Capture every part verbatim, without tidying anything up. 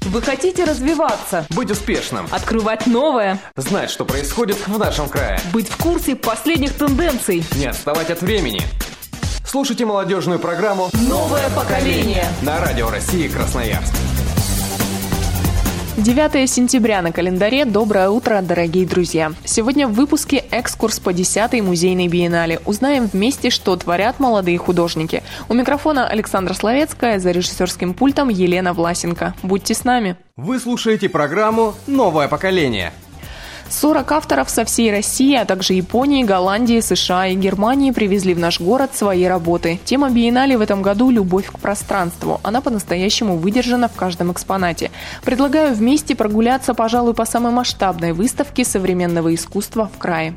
Вы хотите развиваться? Быть успешным. Открывать новое? Знать, что происходит в нашем крае. Быть в курсе последних тенденций? Не отставать от времени. Слушайте молодежную программу «Новое поколение» на Радио России Красноярск. девятое сентября на календаре. Доброе утро, дорогие друзья. Сегодня в выпуске экскурс по десятой музейной биеннале. Узнаем вместе, что творят молодые художники. У микрофона Александра Славецкая, за режиссерским пультом Елена Власенко. Будьте с нами. Вы слушаете программу «Новое поколение». сорок авторов со всей России, а также Японии, Голландии, США и Германии привезли в наш город свои работы. Тема биеннале в этом году – любовь к пространству. Она по-настоящему выдержана в каждом экспонате. Предлагаю вместе прогуляться, пожалуй, по самой масштабной выставке современного искусства в крае.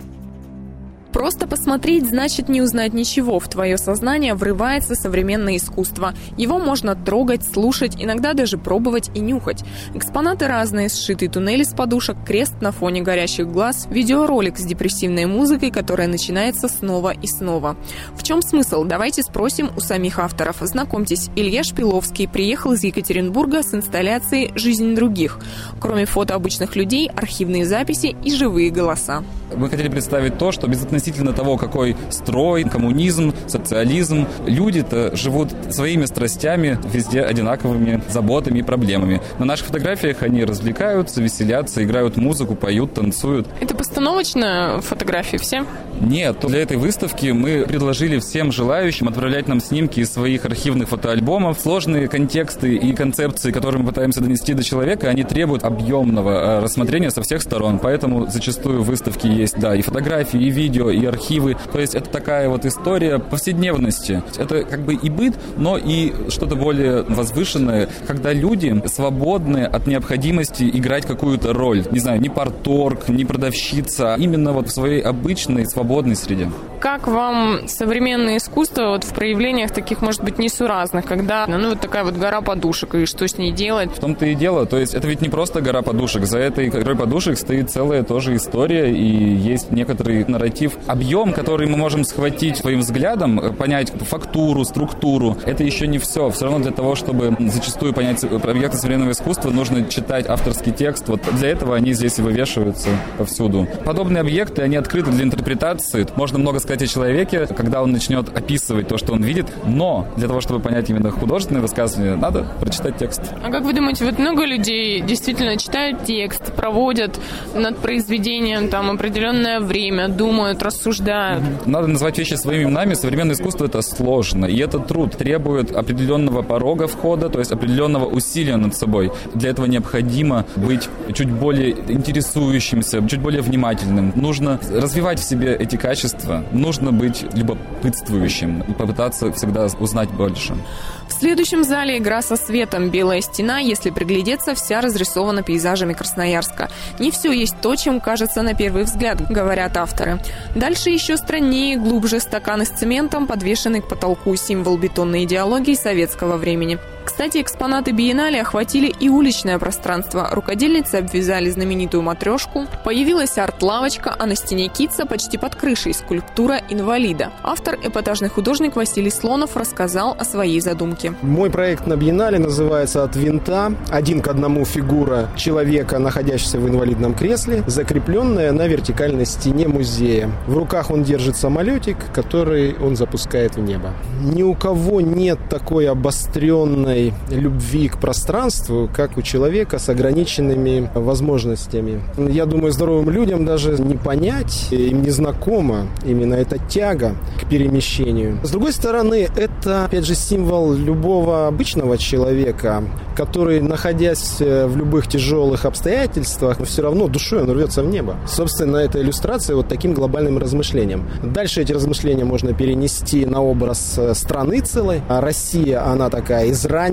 Просто посмотреть значит не узнать ничего. В твое сознание врывается современное искусство. Его можно трогать, слушать, иногда даже пробовать и нюхать. Экспонаты разные: сшитый туннель из подушек, крест на фоне горящих глаз, видеоролик с депрессивной музыкой, которая начинается снова и снова. В чем смысл? Давайте спросим у самих авторов. Знакомьтесь, Илья Шпиловский приехал из Екатеринбурга с инсталляцией «Жизнь других». Кроме фото обычных людей, архивные записи и живые голоса. Мы хотели представить то, что без относительно того, какой строй, коммунизм, социализм, люди-то живут своими страстями, везде одинаковыми заботами и проблемами. На наших фотографиях они развлекаются, веселятся, играют музыку, поют, танцуют. Это постановочная фотография все? Нет, для этой выставки мы предложили всем желающим отправлять нам снимки из своих архивных фотоальбомов. Сложные контексты и концепции, которые мы пытаемся донести до человека, они требуют объемного рассмотрения со всех сторон. Поэтому зачастую в выставке есть, да, и фотографии, и видео, и архивы. То есть это такая вот история повседневности. Это как бы и быт, но и что-то более возвышенное, когда люди свободны от необходимости играть какую-то роль. Не знаю, не парторг, не продавщица, а именно вот в своей обычной свободной среде. Как вам современное искусство вот в проявлениях таких, может быть, несуразных, когда, ну, вот такая вот гора подушек, и что с ней делать? В том-то и дело. То есть это ведь не просто гора подушек. За этой горой подушек стоит целая тоже история, и есть некоторый нарратив, объем, который мы можем схватить своим взглядом, понять фактуру, структуру. Это еще не все. Все равно для того, чтобы зачастую понять объекты современного искусства, нужно читать авторский текст. Вот для этого они здесь и вывешиваются повсюду. Подобные объекты, они открыты для интерпретации. Можно много сказать о человеке, когда он начнет описывать то, что он видит, но для того, чтобы понять именно художественное высказывание, надо прочитать текст. А как вы думаете, вот много людей действительно читают текст, проводят над произведением там определенное время, думают, рассуждают? Надо назвать вещи своими именами. Современное искусство — это сложно, и этот труд требует определенного порога входа, то есть определенного усилия над собой. Для этого необходимо быть чуть более интересующимся, чуть более внимательным. Нужно развивать в себе эти качества, нужно быть любопытствующим и попытаться всегда узнать больше. В следующем зале игра со светом. Белая стена, если приглядеться, вся разрисована пейзажами Красноярска. Не все есть то, чем кажется на первый взгляд, говорят авторы. Дальше еще страннее, глубже: стаканы с цементом, подвешенный к потолку, символ бетонной идеологии советского времени. Кстати, экспонаты биеннале охватили и уличное пространство. Рукодельницы обвязали знаменитую матрешку. Появилась арт-лавочка, а на стене Китца почти под крышей скульптура инвалида. Автор, эпатажный художник Василий Слонов, рассказал о своей задумке. Мой проект на биеннале называется «От винта». Один к одному фигура человека, находящегося в инвалидном кресле, закрепленная на вертикальной стене музея. В руках он держит самолетик, который он запускает в небо. Ни у кого нет такой обостренной любви к пространству, как у человека с ограниченными возможностями. Я думаю, здоровым людям даже не понять, им не знакома именно эта тяга к перемещению. С другой стороны, это, опять же, символ любого обычного человека, который, находясь в любых тяжелых обстоятельствах, все равно душой он рвется в небо. Собственно, это иллюстрация вот таким глобальным размышлениям. Дальше эти размышления можно перенести на образ страны целой. А Россия, она такая израненная,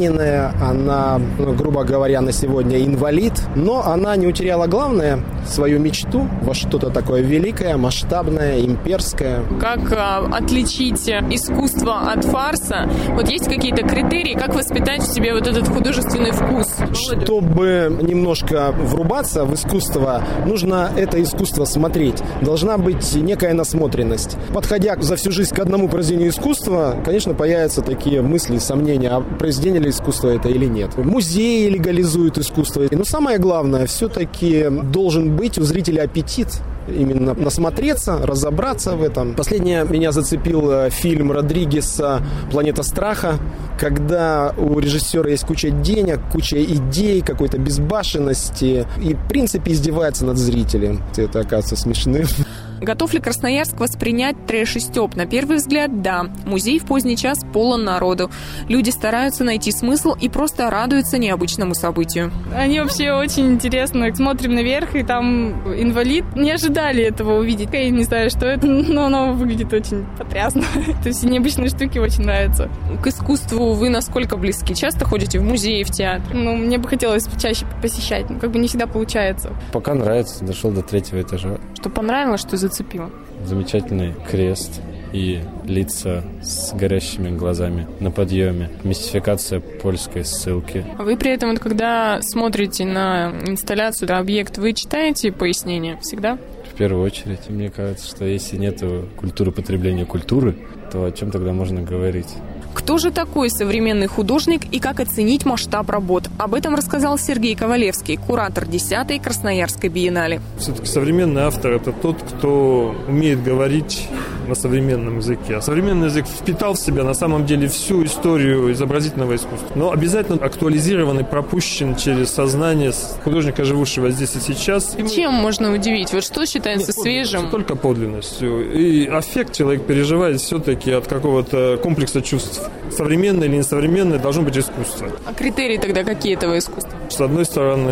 она, ну, грубо говоря, на сегодня инвалид, но она не утеряла главное — свою мечту во что-то такое великое, масштабное, имперское. Как а, отличить искусство от фарса? Вот есть какие-то критерии, как воспитать в себе вот этот художественный вкус? Чтобы немножко врубаться в искусство, нужно это искусство смотреть. Должна быть некая насмотренность. Подходя за всю жизнь к одному произведению искусства, конечно, появятся такие мысли, сомнения, а произведение ли искусство это или нет. Музеи легализуют искусство. Но самое главное, все-таки должен быть у зрителя аппетит именно насмотреться, разобраться в этом. Последнее меня зацепил фильм Родригеса «Планета страха», когда у режиссера есть куча денег, куча идей, какой-то безбашенности и, в принципе, издевается над зрителем. Это, оказывается, смешным. Готов ли Красноярск воспринять трэш и стёб? На первый взгляд, да. Музей в поздний час полон народу. Люди стараются найти смысл и просто радуются необычному событию. Они вообще очень интересны. Смотрим наверх, и там инвалид. Не ожидали этого увидеть. Я не знаю, что это, но оно выглядит очень потрясно. То есть необычные штуки очень нравятся. К искусству вы насколько близки? Часто ходите в музеи, в театр? Ну, мне бы хотелось чаще посещать, но как бы не всегда получается. Пока нравится, дошел до третьего этажа. Что понравилось, что зацепило? Замечательный крест и лица с горящими глазами на подъеме. Мистификация польской ссылки. Вы при этом, вот, когда смотрите на инсталляцию, на объект, вы читаете пояснения всегда? В первую очередь, мне кажется, что если нет культуры потребления культуры, то о чем тогда можно говорить? Кто же такой современный художник и как оценить масштаб работ? Об этом рассказал Сергей Ковалевский, куратор десятой Красноярской биеннале. Все-таки современный автор – это тот, кто умеет говорить на современном языке. А современный язык впитал в себя на самом деле всю историю изобразительного искусства. Но обязательно актуализирован и пропущен через сознание художника, живущего здесь и сейчас. И Чем мы... можно удивить? Вот что считается Нет, свежим? Только подлинностью. И аффект человек переживает все-таки от какого-то комплекса чувств. Современное или несовременное должно быть искусство. А критерии тогда какие этого искусства? С одной стороны,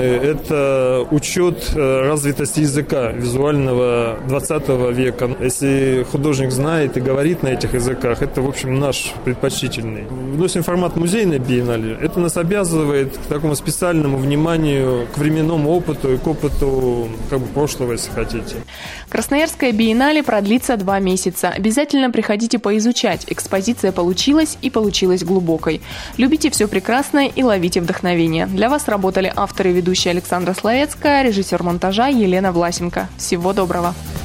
это учет развитости языка визуального двадцатого века. Если художник знает и говорит на этих языках, это, в общем, наш предпочтительный. Вносим формат музейной биеннале. Это нас обязывает к такому специальному вниманию к временному опыту и к опыту как бы прошлого, если хотите. Красноярская биеннале продлится два месяца. Обязательно приходите поизучать. Экспозиция получилась и получилась глубокой. Любите все прекрасное и ловите вдохновение. Для вас работали авторы и ведущие Александра Слоецкая, режиссер монтажа Елена Власенко. Всего доброго!